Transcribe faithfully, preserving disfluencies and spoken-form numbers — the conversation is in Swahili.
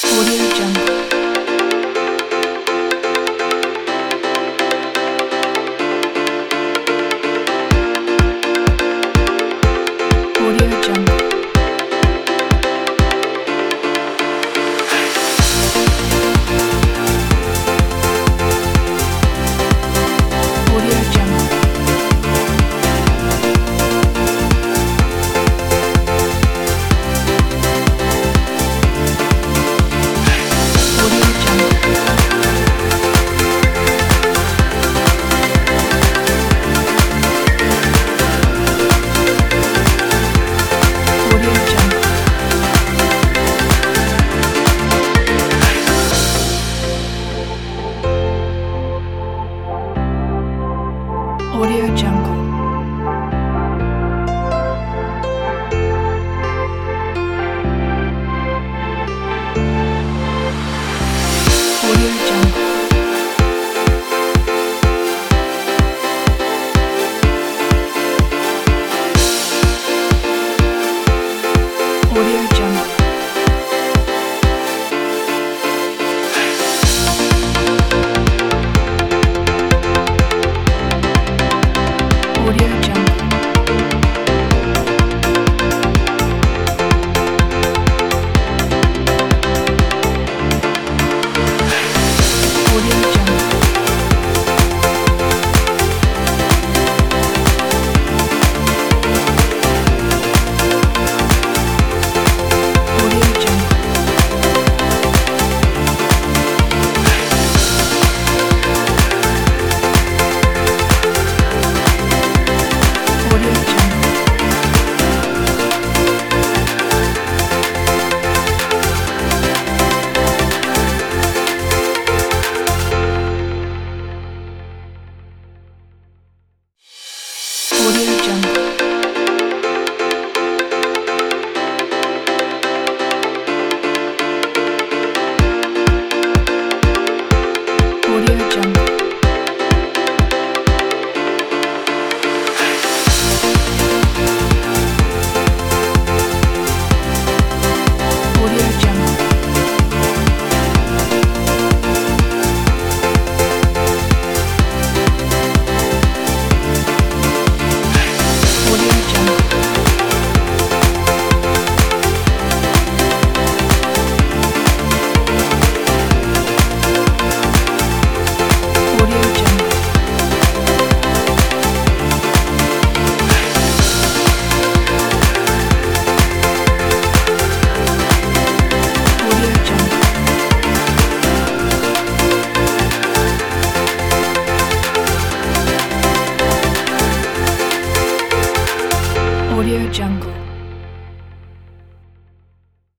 Audio Jungle. Audio Jungle. Audio Jungle. Audio Jungle. Audio Jungle. Audio Jungle. Audio Jungle. Audio Jungle. Audio Jungle. Audio Jungle. Audio Jungle. Audio Jungle. Audio Jungle. Audio Jungle. Audio Jungle. Audio Jungle. Audio Jungle.